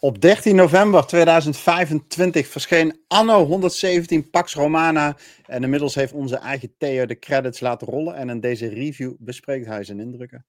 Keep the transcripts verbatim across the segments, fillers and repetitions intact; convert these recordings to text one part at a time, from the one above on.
Op dertien november tweeduizend vijfentwintig verscheen Anno honderdzeventien Pax Romana. En inmiddels heeft onze eigen Theo de credits laten rollen. En in deze review bespreekt hij zijn indrukken.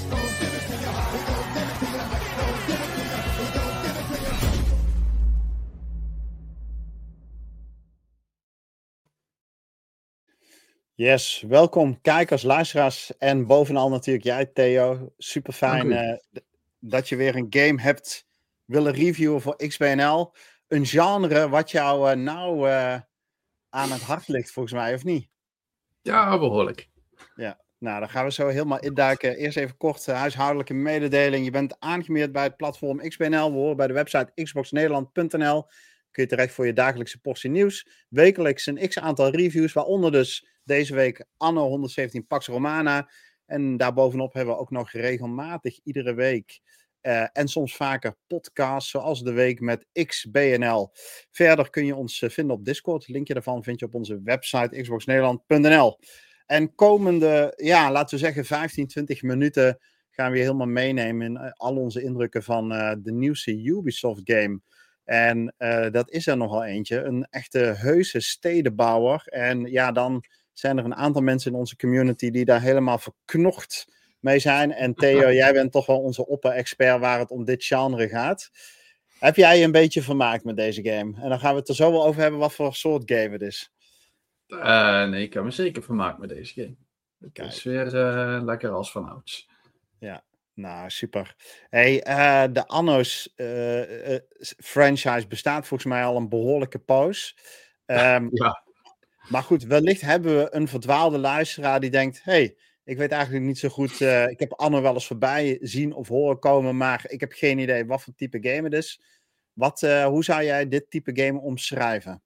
Yes, welkom kijkers, luisteraars en bovenal natuurlijk jij Theo. Super fijn uh, dat je weer een game hebt willen reviewen voor X B N L. Een genre wat jou uh, nou uh, aan het hart ligt volgens mij, of niet? Ja, behoorlijk. Ja, nou dan gaan we zo helemaal induiken. Eerst even kort uh, huishoudelijke mededeling. Je bent aangemeerd bij het platform X B N L. We horen bij de website xbox nederland punt n l. Kun je terecht voor je dagelijkse portie nieuws. Wekelijks een x-aantal reviews, waaronder dus deze week Anno honderdzeventien Pax Romana. En daarbovenop hebben we ook nog regelmatig iedere week uh, en soms vaker podcasts, zoals de week met X B N L. Verder kun je ons uh, vinden op Discord. Linkje daarvan vind je op onze website xbox nederland punt n l. En komende, ja, laten we zeggen vijftien, twintig minuten gaan we je helemaal meenemen in uh, al onze indrukken van uh, de nieuwste Ubisoft game. En uh, dat is er nogal eentje. Een echte heuse stedenbouwer. En ja, dan zijn er een aantal mensen in onze community die daar helemaal verknocht mee zijn. En Theo, jij bent toch wel onze opper-expert waar het om dit genre gaat. Heb jij je een beetje vermaakt met deze game? En dan gaan we het er zo wel over hebben wat voor soort game het is. Uh, nee, ik heb me zeker vermaakt met deze game. Het Kijk. is weer uh, lekker als van ouds. Ja. Nou, super. Hey, uh, de Anno's uh, uh, franchise bestaat volgens mij al een behoorlijke poos. Um, ja. Maar goed, wellicht hebben we een verdwaalde luisteraar die denkt... hey, ik weet eigenlijk niet zo goed... Uh, ik heb Anno wel eens voorbij zien of horen komen... maar ik heb geen idee wat voor type game het is. Wat, uh, hoe zou jij dit type game omschrijven?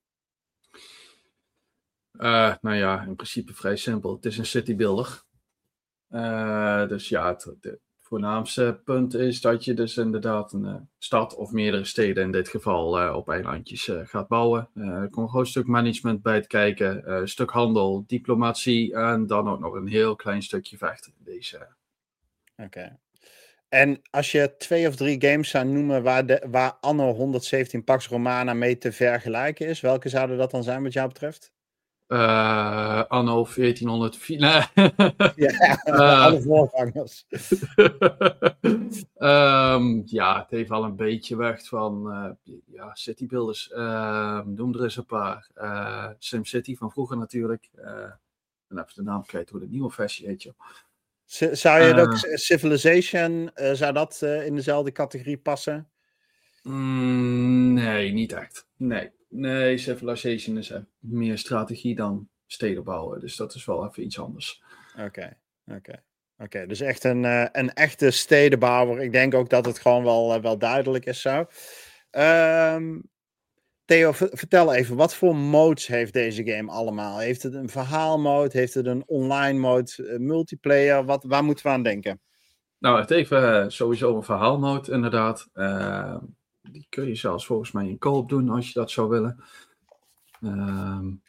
Uh, nou ja, in principe vrij simpel. Het is een citybuilder. Uh, dus ja, het... het voornaamste punt is dat je dus inderdaad een uh, stad of meerdere steden in dit geval uh, op eilandjes uh, gaat bouwen. Uh, er komt een groot stuk management bij te kijken, uh, een stuk handel, diplomatie en dan ook nog een heel klein stukje vechten in deze. Oké. Okay. En als je twee of drie games zou noemen waar, de, waar Anno honderdzeventien Pax Romana mee te vergelijken is, welke zouden dat dan zijn wat jou betreft? Uh, anno veertienhonderdvier. Nee. Ja, uh, alle voorgangers. um, ja, het heeft al een beetje weg van uh, ja, citybuilders. Uh, noem er eens een paar. Uh, SimCity van vroeger natuurlijk. Uh, en even de naam kwijt hoe de nieuwe versie heet. Joh. Z- zou je het uh, ook Civilization, uh, zou dat uh, in dezelfde categorie passen? Mm, nee, niet echt. Nee. Nee, Civilization is meer strategie dan steden bouwen. Dus dat is wel even iets anders. Oké, okay, oké. Okay. Okay, dus echt een, uh, een echte stedenbouwer. Ik denk ook dat het gewoon wel, uh, wel duidelijk is zo. Um, Theo, v- vertel even, wat voor modes heeft deze game allemaal? Heeft het een verhaalmode? Heeft het een online mode? Uh, multiplayer? Wat, waar moeten we aan denken? Nou, het heeft uh, sowieso een verhaalmode, inderdaad. Uh, die kun je zelfs volgens mij in co-op doen, als je dat zou willen. Um,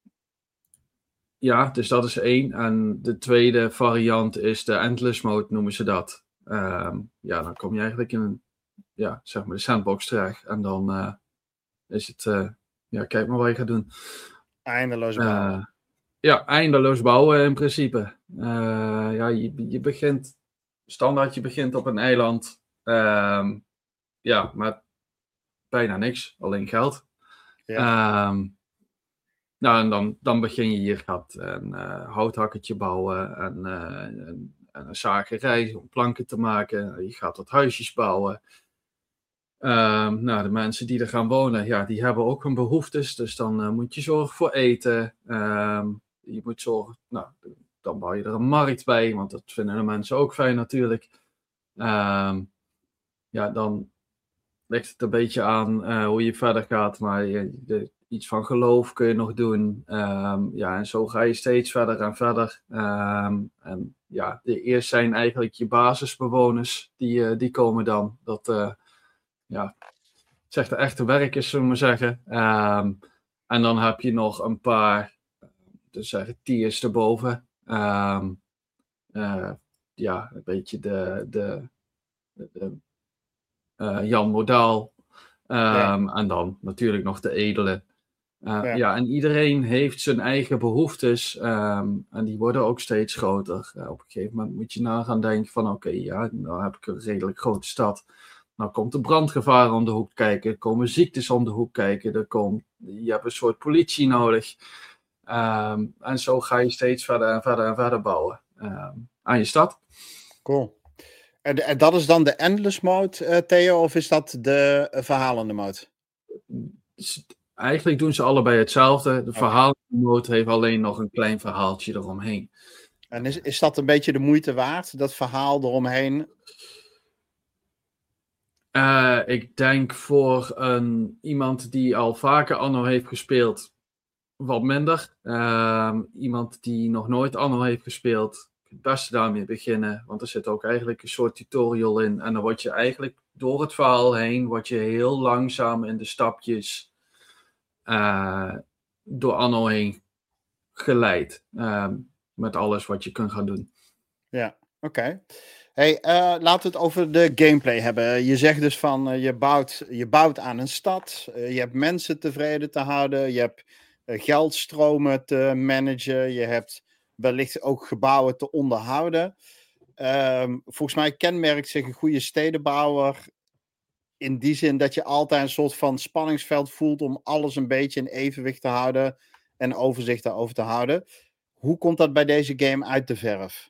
ja, dus dat is één. En de tweede variant is de Endless mode, noemen ze dat. Um, ja, dan kom je eigenlijk in een, ja, zeg maar de sandbox terecht. En dan uh, is het, uh, ja, kijk maar wat je gaat doen. Eindeloos bouwen. Uh, ja, eindeloos bouwen in principe. Uh, ja, je, je begint, standaard je begint op een eiland. Um, ja, maar bijna niks, alleen geld. Ja. Um, nou, en dan, dan begin je hier gaat een uh, houthakketje bouwen en, uh, en, en een zagerij om planken te maken. Je gaat wat huisjes bouwen. Um, nou, de mensen die er gaan wonen, ja, die hebben ook hun behoeftes. Dus dan uh, moet je zorgen voor eten. Um, je moet zorgen, nou, dan bouw je er een markt bij, want dat vinden de mensen ook fijn natuurlijk. Um, ja, dan ligt het een beetje aan uh, hoe je verder gaat, maar je, de, iets van geloof kun je nog doen. Um, ja, en zo ga je steeds verder en verder. Um, en ja, de eerst zijn eigenlijk je basisbewoners, die, uh, die komen dan. Dat, uh, ja, zegt de echte werkers, zullen we maar zeggen. Um, en dan heb je nog een paar, dus zeggen tiers erboven. Um, uh, ja, een beetje de, de, de, de uh, Jan Modaal. Um, Ja. En dan natuurlijk nog de edele. Uh, Ja. ja, en iedereen heeft zijn eigen behoeftes. Um, en die worden ook steeds groter. Uh, op een gegeven moment moet je na gaan denken van... Oké, okay, ja, nou heb ik een redelijk grote stad. Nou komt de brandgevaar om de hoek kijken. Er komen ziektes om de hoek kijken. Er komt, je hebt een soort politie nodig. Um, en zo ga je steeds verder en verder en verder bouwen. Um, aan je stad. Cool. En, en dat is dan de endless mode, uh, Theo? Of is dat de uh, verhalende mode? Eigenlijk doen ze allebei hetzelfde. De okay. verhalende mode heeft alleen nog een klein verhaaltje eromheen. En is, is dat een beetje de moeite waard, dat verhaal eromheen? Uh, ik denk voor een, iemand die al vaker Anno heeft gespeeld, wat minder. Uh, iemand die nog nooit Anno heeft gespeeld, het beste daarmee beginnen. Want er zit ook eigenlijk een soort tutorial in. En dan word je eigenlijk door het verhaal heen, word je heel langzaam in de stapjes uh, door Anno heen geleid. Uh, met alles wat je kunt gaan doen. Ja, oké. Okay. Hey, uh, laten we het over de gameplay hebben. Je zegt dus van, uh, je, bouwt, je bouwt aan een stad. Uh, je hebt mensen tevreden te houden. Je hebt uh, geldstromen te managen. Je hebt wellicht ook gebouwen te onderhouden. Um, volgens mij kenmerkt zich een goede stedenbouwer in die zin dat je altijd een soort van spanningsveld voelt om alles een beetje in evenwicht te houden en overzicht daarover te houden. Hoe komt dat bij deze game uit de verf?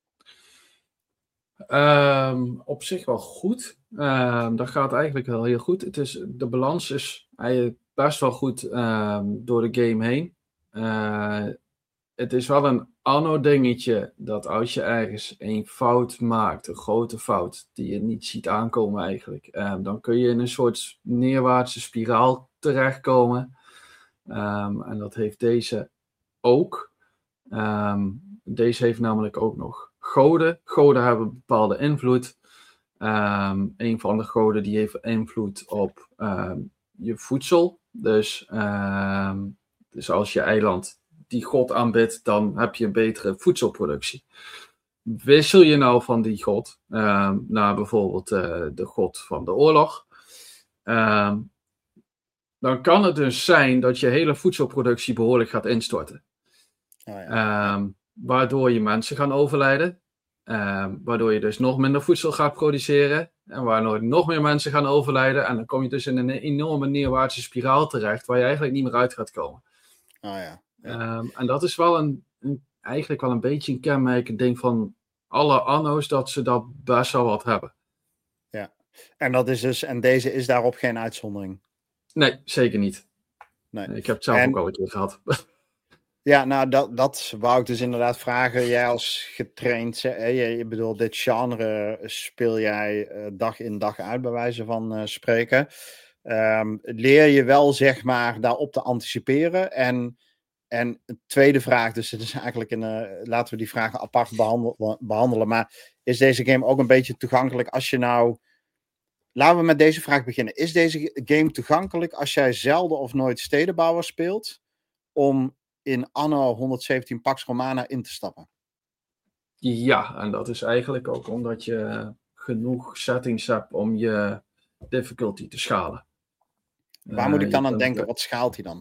Um, op zich wel goed. Um, dat gaat eigenlijk wel heel goed. Het is, de balans is eigenlijk best wel goed um, door de game heen. Uh, het is wel een anno dingetje dat als je ergens een fout maakt, een grote fout, die je niet ziet aankomen eigenlijk, um, dan kun je in een soort neerwaartse spiraal terechtkomen. Um, en dat heeft deze ook. Um, deze heeft namelijk ook nog goden. Goden hebben een bepaalde invloed. Um, een van de goden die heeft invloed op um, je voedsel. Dus, um, dus als je eiland die god aanbidt, dan heb je een betere voedselproductie. Wissel je nou van die god um, naar bijvoorbeeld uh, de god van de oorlog, um, dan kan het dus zijn dat je hele voedselproductie behoorlijk gaat instorten. Oh ja. um, waardoor je mensen gaan overlijden. Um, waardoor je dus nog minder voedsel gaat produceren. En waardoor nog meer mensen gaan overlijden. En dan kom je dus in een enorme neerwaartse spiraal terecht. Waar je eigenlijk niet meer uit gaat komen. Oh ja. Ja. Um, en dat is wel een, een, eigenlijk wel een beetje een kenmerkend ding van alle anno's. Dat ze dat best wel wat hebben. Ja. En, dat is dus, en deze is daarop geen uitzondering? Nee, zeker niet. Nee. Ik heb het zelf en... ook al een keer gehad. Ja, nou, dat, dat wou ik dus inderdaad vragen. Jij als getraind, hè, je, je bedoelt, dit genre speel jij uh, dag in dag uit, bij wijze van uh, spreken. Um, leer je wel, zeg maar, daarop te anticiperen? En, en een tweede vraag, dus het is eigenlijk een, uh, laten we die vragen apart behandel, behandelen. Maar is deze game ook een beetje toegankelijk als je nou... Laten we met deze vraag beginnen. Is deze game toegankelijk als jij zelden of nooit stedenbouwer speelt, om in anno honderdzeventien Pax Romana in te stappen? Ja, en dat is eigenlijk ook omdat je genoeg settings hebt om je difficulty te schalen. Waar uh, moet ik dan aan denken? De... Wat schaalt hij dan?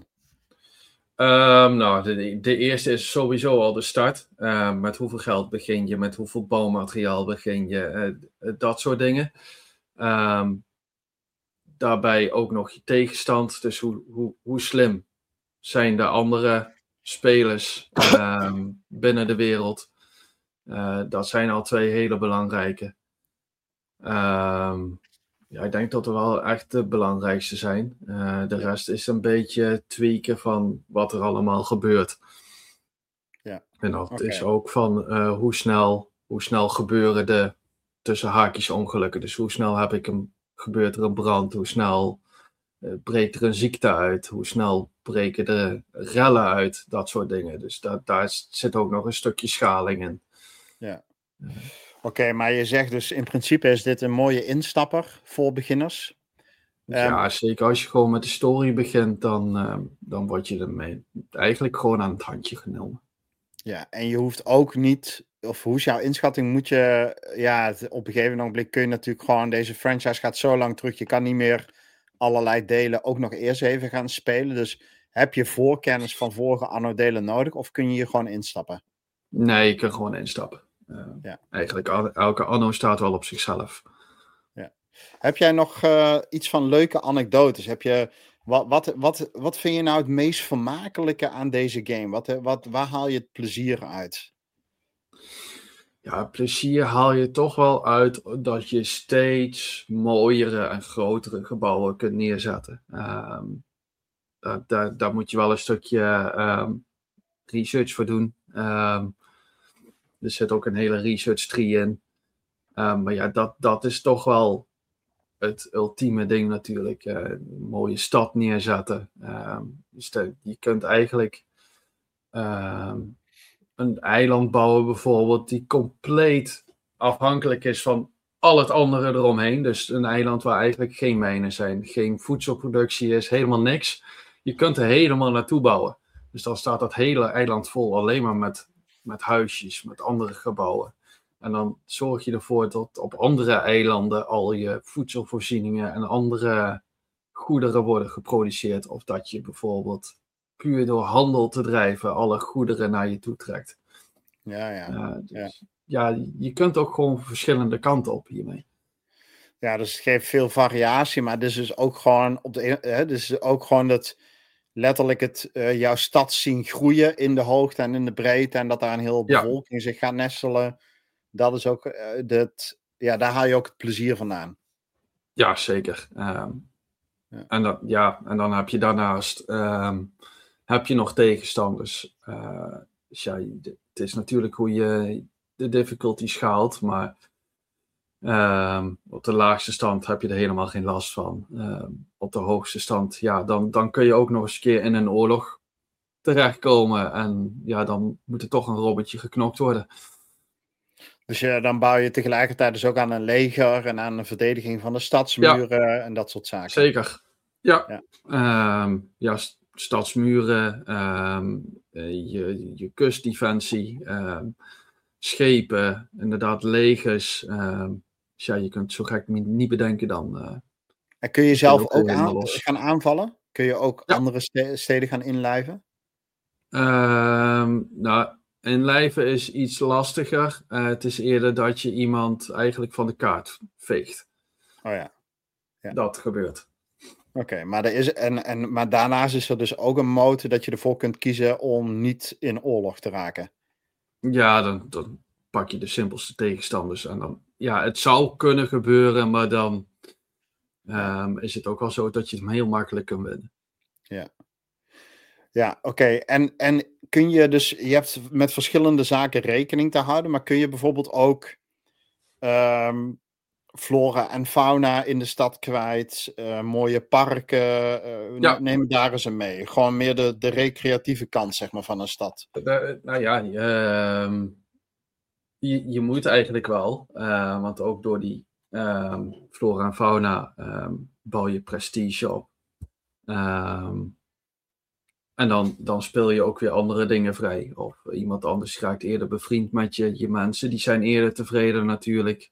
Um, nou, de, de eerste is sowieso al de start. Uh, met hoeveel geld begin je? Met hoeveel bouwmateriaal begin je? Uh, dat soort dingen. Um, daarbij ook nog je tegenstand. Dus hoe, hoe, hoe slim zijn de andere spelers um, binnen de wereld? Uh, dat zijn al twee hele belangrijke. Um, ja, ik denk dat er wel echt de belangrijkste zijn. Uh, de rest is een beetje tweaken van wat er allemaal gebeurt. Ja. En dat okay. is ook van uh, hoe, snel, hoe snel gebeuren de tussen haakjes ongelukken. Dus hoe snel heb ik een, gebeurt er een brand? Hoe snel uh, breekt er een ziekte uit? Hoe snel breken er rellen uit? Dat soort dingen. Dus dat, daar zit ook nog een stukje schaling in. Ja. Uh, Oké, okay, maar je zegt dus in principe is dit een mooie instapper voor beginners? Ja, um, zeker als je gewoon met de story begint, dan, uh, dan word je ermee eigenlijk gewoon aan het handje genomen. Ja, en je hoeft ook niet, of hoe is jouw inschatting, moet je, ja, op een gegeven moment kun je natuurlijk gewoon, deze franchise gaat zo lang terug, je kan niet meer allerlei delen ook nog eerst even gaan spelen. Dus heb je voorkennis van vorige Anno-delen nodig of kun je hier gewoon instappen? Nee, je kunt gewoon instappen. Uh, ja. Eigenlijk elke Anno staat wel op zichzelf. Ja. Heb jij nog uh, iets van leuke anekdotes? Heb je, wat, wat, wat, wat vind je nou het meest vermakelijke aan deze game? Wat, wat, waar haal je het plezier uit? Ja, plezier haal je toch wel uit dat je steeds mooiere en grotere gebouwen kunt neerzetten. Um, daar, daar, daar moet je wel een stukje um, research voor doen. Um, er zit ook een hele research tree in. Um, maar ja, dat, dat is toch wel het ultieme ding natuurlijk. Uh, een mooie stad neerzetten. Um, dus de, je kunt eigenlijk um, een eiland bouwen bijvoorbeeld die compleet afhankelijk is van al het andere eromheen. Dus een eiland waar eigenlijk geen mijnen zijn, geen voedselproductie is, helemaal niks. Je kunt er helemaal naartoe bouwen. Dus dan staat dat hele eiland vol alleen maar met, met huisjes, met andere gebouwen. En dan zorg je ervoor dat op andere eilanden al je voedselvoorzieningen en andere goederen worden geproduceerd. Of dat je bijvoorbeeld puur door handel te drijven alle goederen naar je toe trekt. Ja, ja. Uh, dus, ja. ja, je kunt ook gewoon verschillende kanten op hiermee. Ja, dus het geeft veel variatie, maar dit is dus ook gewoon op de, hè, dus ook gewoon dat letterlijk het uh, jouw stad zien groeien in de hoogte en in de breedte en dat daar een hele bevolking ja. zich gaat nestelen. Dat is ook uh, dat, ja, daar haal je ook het plezier vandaan. Ja, zeker. Um, ja. En, dat, ja, en dan heb je daarnaast um, heb je nog tegenstanders. Uh, dus ja, het is natuurlijk hoe je de difficulty schaalt, maar um, op de laagste stand heb je er helemaal geen last van. Um, op de hoogste stand, ja, dan, dan kun je ook nog eens een keer in een oorlog terechtkomen en ja, dan moet er toch een robotje geknokt worden. Dus uh, dan bouw je tegelijkertijd dus ook aan een leger en aan een verdediging van de stadsmuren ja. en dat soort zaken. Zeker, ja. Ja, um, ja stadsmuren, um, je, je kustdefensie, um, schepen, inderdaad legers. Um, dus ja, je kunt zo gek niet bedenken dan. Uh, en kun je zelf ook, ook aan, gaan aanvallen? Kun je ook ja. andere steden gaan inlijven? Um, nou, inlijven is iets lastiger. Uh, het is eerder dat je iemand eigenlijk van de kaart veegt. Oh ja. ja. Dat gebeurt. Oké, okay, maar, er is, en, en, maar daarnaast is er dus ook een mode dat je ervoor kunt kiezen om niet in oorlog te raken. Ja, dan, dan pak je de simpelste tegenstanders. En dan, ja, het zou kunnen gebeuren, maar dan um, is het ook wel zo dat je hem heel makkelijk kunt winnen. Ja, ja oké. Okay. En, en kun je dus, je hebt met verschillende zaken rekening te houden, maar kun je bijvoorbeeld ook um, flora en fauna in de stad kwijt, uh, mooie parken, uh, ja. neem daar eens mee. Gewoon meer de, de recreatieve kant, zeg maar, van een stad. De, nou ja, uh, je, je moet eigenlijk wel, uh, want ook door die uh, flora en fauna uh, bouw je prestige op. Uh, en dan, dan speel je ook weer andere dingen vrij. Of iemand anders raakt eerder bevriend met je. Je mensen, die zijn eerder tevreden natuurlijk.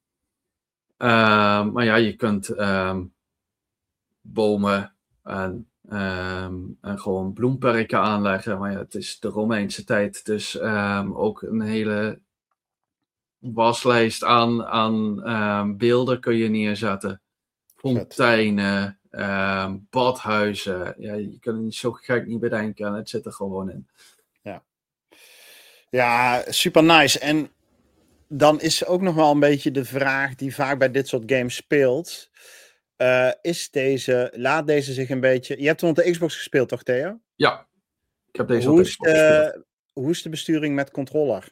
Uh, maar ja, je kunt um, bomen en, um, en gewoon bloemperken aanleggen. Maar ja, het is de Romeinse tijd, dus um, ook een hele waslijst aan, aan um, beelden kun je neerzetten. Fonteinen, um, badhuizen. Ja, je kunt het niet zo gek niet bedenken en het zit er gewoon in. Ja, ja, super nice. En dan is ook nog wel een beetje de vraag die vaak bij dit soort games speelt. Uh, is deze, laat deze zich een beetje... Je hebt toen op de Xbox gespeeld, toch, Theo? Ja, ik heb deze hoe op de Xbox de, gespeeld. Hoe is de besturing met controller?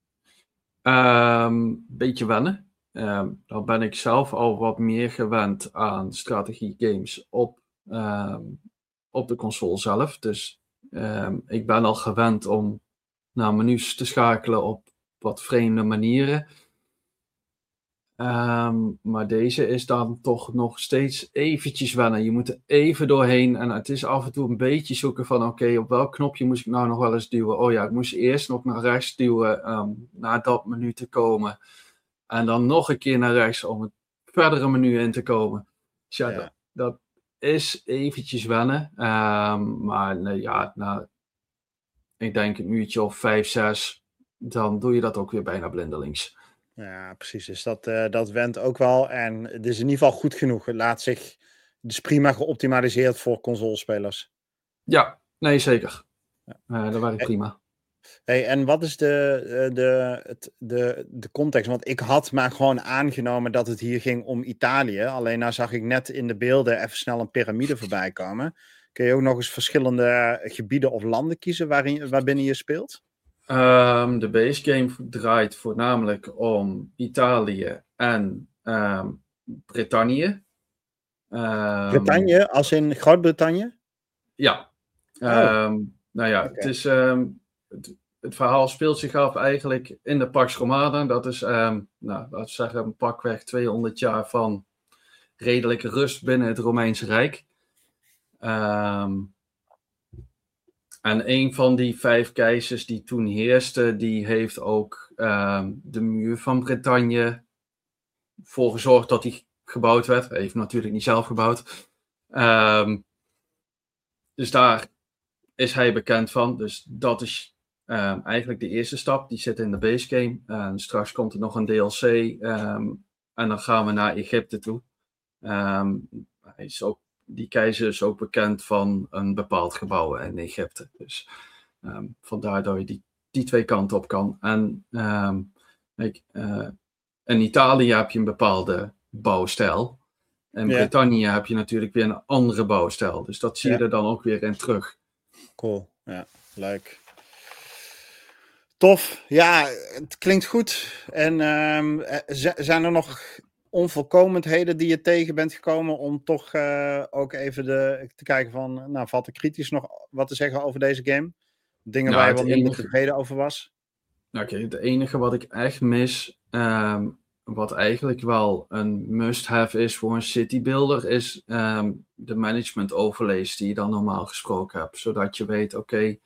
Um, beetje wennen. Um, dan ben ik zelf al wat meer gewend aan strategie games op, um, op de console zelf. Dus um, ik ben al gewend om naar menus te schakelen op wat vreemde manieren. Um, maar deze is dan toch nog steeds eventjes wennen. Je moet er even doorheen en het is af en toe een beetje zoeken van oké, okay, op welk knopje moest ik nou nog wel eens duwen? Oh ja, ik moest eerst nog naar rechts duwen um, naar dat menu te komen. En dan nog een keer naar rechts om het verdere menu in te komen. Dus ja, ja. Dat, dat, is eventjes wennen. Um, maar nee, ja, nou, ik denk een uurtje of vijf, zes, dan doe je dat ook weer bijna blindelings. Ja, precies. Dus dat, uh, dat went ook wel. En het is in ieder geval goed genoeg. Het laat zich dus prima geoptimaliseerd voor consolespelers. Ja, nee, zeker. Ja. Uh, dat werkt prima. Hey, en wat is de, de, het, de, de context? Want ik had maar gewoon aangenomen dat het hier ging om Italië. Alleen nou zag ik net in de beelden even snel een piramide voorbij komen. Kun je ook nog eens verschillende gebieden of landen kiezen waarin, waarbinnen je speelt? Um, de base game draait voornamelijk om Italië en um, Brittannië. Um, Brittannië, als in Groot-Brittannië? Ja. Oh. Um, nou ja, Okay. het is... Um, het, het verhaal speelt zich af eigenlijk in de Pax Romana. Dat is, um, nou, laten we zeggen, een pakweg tweehonderd jaar van redelijke rust binnen het Romeinse Rijk. Um, en een van die vijf keizers die toen heerste, die heeft ook um, de muur van Bretagne voor gezorgd dat die gebouwd werd. Hij heeft natuurlijk niet zelf gebouwd. Um, dus daar is hij bekend van. Dus dat is um, eigenlijk de eerste stap. Die zit in de base game. En straks komt er nog een D L C. Um, en dan gaan we naar Egypte toe. Um, hij is ook, die keizer is ook bekend van een bepaald gebouw in Egypte. Dus um, vandaar dat je die, die twee kanten op kan. En um, ik, uh, in Italië heb je een bepaalde bouwstijl. In Ja. Brittannië heb je natuurlijk weer een andere bouwstijl. Dus dat zie je ja. er dan ook weer in terug. Cool, ja, leuk. Tof, ja, het klinkt goed. En um, z- zijn er nog onvolkomenheden die je tegen bent gekomen om toch uh, ook even de, te kijken van, nou, valt er kritisch nog wat te zeggen over deze game? Dingen nou, waar je wat minder enige... tevreden over was? Oké, okay, het enige wat ik echt mis, um, wat eigenlijk wel een must-have is voor een citybuilder, is um, de management overlays die je dan normaal gesproken hebt. Zodat je weet, oké,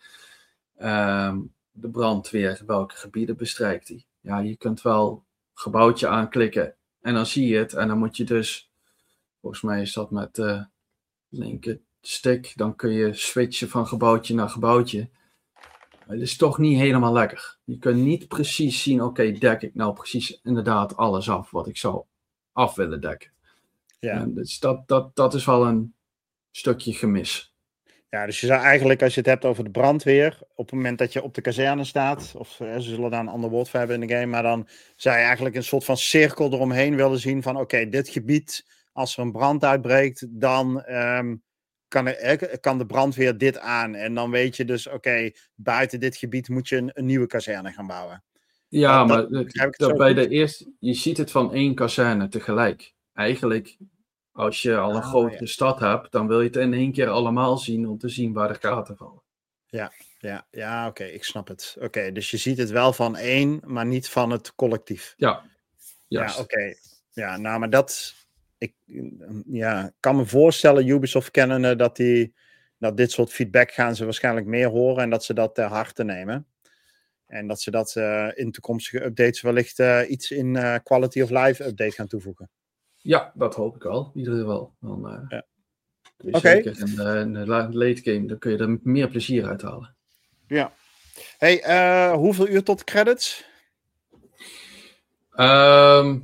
okay, um, de brandweer, welke gebieden bestrijkt die? Ja, je kunt wel een gebouwtje aanklikken en dan zie je het. En dan moet je dus, volgens mij is dat met de linker stick, dan kun je switchen van gebouwtje naar gebouwtje. Het is toch niet helemaal lekker. Je kunt niet precies zien, oké, okay, dek ik nou precies inderdaad alles af wat ik zou af willen dekken. Ja. En dus dat, dat, dat is wel een stukje gemis. Ja, dus je zou eigenlijk, als je het hebt over de brandweer, op het moment dat je op de kazerne staat, of hè, ze zullen daar een ander woord voor hebben in de game, maar dan zou je eigenlijk een soort van cirkel eromheen willen zien van, oké, okay, dit gebied, als er een brand uitbreekt, dan um, kan, er, kan de brandweer dit aan. En dan weet je dus, oké, okay, buiten dit gebied moet je een, een nieuwe kazerne gaan bouwen. Ja, dat, maar dat, dat, dat bij de eerste, je ziet het van één kazerne tegelijk. Eigenlijk, als je al een ah, grotere ja. stad hebt, dan wil je het in één keer allemaal zien om te zien waar de gaten vallen. Ja, ja, ja, oké, okay, ik snap het. Oké, okay, dus je ziet het wel van één, maar niet van het collectief. Ja, juist. Ja, oké. Okay. Ja, nou, maar dat... Ik ja, kan me voorstellen, Ubisoft kennende, dat, die, dat dit soort feedback gaan ze waarschijnlijk meer horen en dat ze dat ter harte nemen. En dat ze dat uh, in toekomstige updates wellicht uh, iets in uh, quality of life update gaan toevoegen. Ja, dat hoop ik al. In ieder geval. Dan, uh, ja. Oké. Okay. In de, in de late game, dan kun je er meer plezier uit halen. Ja. Hey, uh, hoeveel uur tot de credits? Um,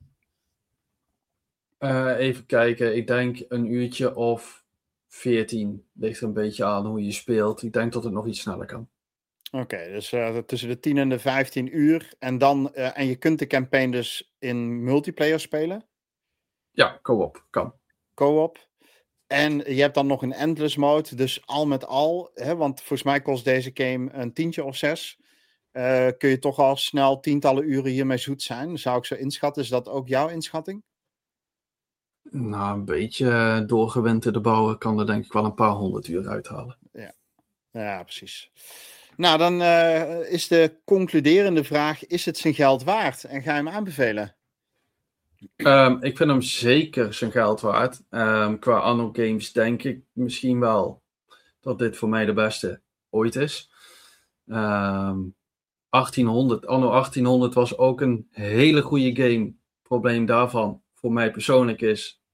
uh, even kijken. Ik denk een uurtje of veertien. Ligt er een beetje aan hoe je speelt. Ik denk dat het nog iets sneller kan. Oké, okay, dus uh, tussen de tien en de vijftien uur. En, dan, uh, en je kunt de campaign dus in multiplayer spelen? Ja, co-op. Kan. Co-op. En je hebt dan nog een endless mode. Dus al met al, hè, want volgens mij kost deze game een tientje of zes. Uh, kun je toch al snel tientallen uren hiermee zoet zijn. Zou ik zo inschatten. Is dat ook jouw inschatting? Nou, een beetje doorgewinterde bouwen kan er denk ik wel een paar honderd uur uithalen. Ja, ja precies. Nou, dan uh, is de concluderende vraag, is het zijn geld waard? En ga je hem aanbevelen? Um, ik vind hem zeker zijn geld waard. Um, qua Anno Games denk ik misschien wel dat dit voor mij de beste ooit is. Um, achttienhonderd, Anno achttienhonderd was ook een hele goede game. Het probleem daarvan voor mij persoonlijk is,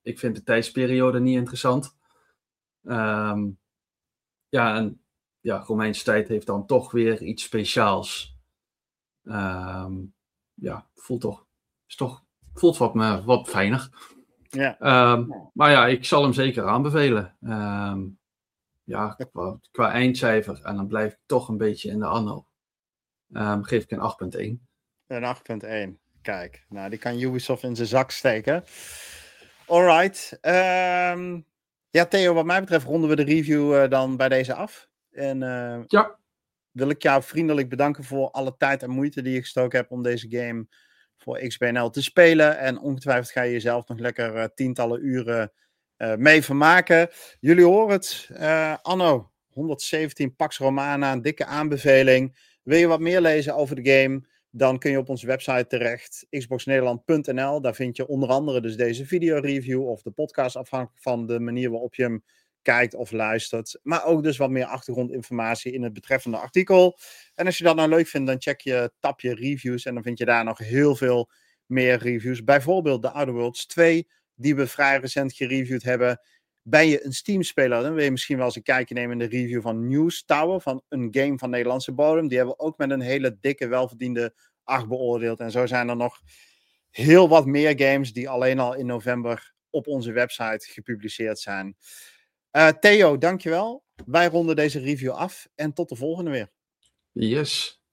ik vind de tijdsperiode niet interessant. Um, ja, en ja, Romeinse tijd heeft dan toch weer iets speciaals. Um, ja, voelt toch, is toch, voelt wat, me, wat fijner. Ja. Um, maar ja, ik zal hem zeker aanbevelen. Um, ja, qua, qua eindcijfer. En dan blijf ik toch een beetje in de anno. Um, geef ik een acht punt één. Een acht punt één. Kijk, nou die kan Ubisoft in zijn zak steken. Alright. Um, ja, Theo, wat mij betreft ronden we de review uh, dan bij deze af. En uh, ja. wil ik jou vriendelijk bedanken voor alle tijd en moeite die je gestoken hebt om deze game voor X B N L te spelen. En ongetwijfeld ga je jezelf nog lekker uh, tientallen uren uh, mee vermaken. Jullie horen het. Uh, Anno honderdzeventien Pax Romana, een dikke aanbeveling. Wil je wat meer lezen over de game? Dan kun je op onze website terecht, xbox nederland punt n l. Daar vind je onder andere dus deze videoreview of de podcast, afhankelijk van de manier waarop je hem kijkt of luistert. Maar ook dus wat meer achtergrondinformatie in het betreffende artikel. En als je dat nou leuk vindt, dan check je tapje reviews en dan vind je daar nog heel veel meer reviews. Bijvoorbeeld The Outer Worlds twee, die we vrij recent gereviewd hebben. Ben je een Steam-speler, dan wil je misschien wel eens een kijkje nemen in de review van News Tower, van een game van Nederlandse bodem. Die hebben we ook met een hele dikke, welverdiende acht beoordeeld. En zo zijn er nog heel wat meer games die alleen al in november op onze website gepubliceerd zijn. Uh, Theo, dankjewel. Wij ronden deze review af en tot de volgende weer. Yes.